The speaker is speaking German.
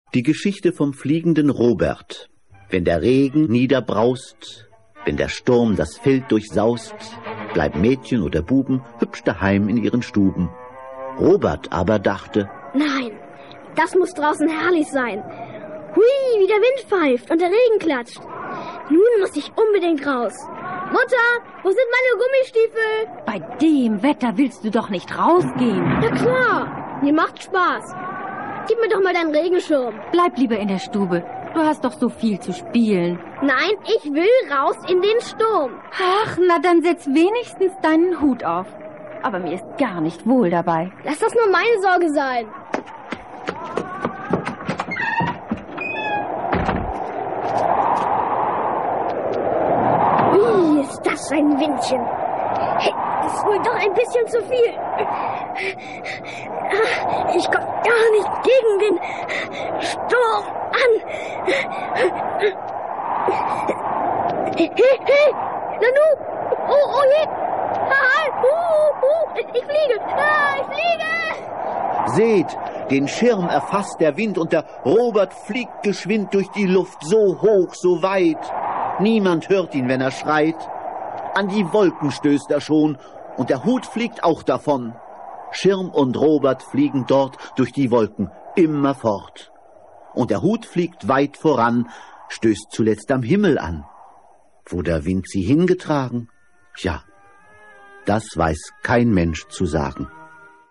Die Geschichte vom fliegenden Robert. Wenn der Regen niederbraust, wenn der Sturm das Feld durchsaust, bleiben Mädchen oder Buben hübsch daheim in ihren Stuben. Robert aber dachte: Nein, das muss draußen herrlich sein. Hui, wie der Wind pfeift und der Regen klatscht. Nun muss ich unbedingt raus. Mutter, wo sind meine Gummistiefel? Bei dem Wetter willst du doch nicht rausgehen. Na klar, mir macht Spaß. Gib mir doch mal deinen Regenschirm. Bleib lieber in der Stube. Du hast doch so viel zu spielen. Nein, ich will raus in den Sturm. Ach, na dann setz wenigstens deinen Hut auf. Aber mir ist gar nicht wohl dabei. Lass das nur meine Sorge sein. Wie ist das ein Windchen? Das ist wohl doch ein bisschen zu viel. Ich komme gar nicht gegen den Sturm an. Hey, Nanu! Oh je! Ich fliege! Ich fliege! Seht, den Schirm erfasst der Wind und der Robert fliegt geschwind durch die Luft, so hoch, so weit. Niemand hört ihn, wenn er schreit. An die Wolken stößt er schon und der Hut fliegt auch davon. Schirm und Robert fliegen dort durch die Wolken immer fort. Und der Hut fliegt weit voran, stößt zuletzt am Himmel an. Wo der Wind sie hingetragen? Ja, das weiß kein Mensch zu sagen.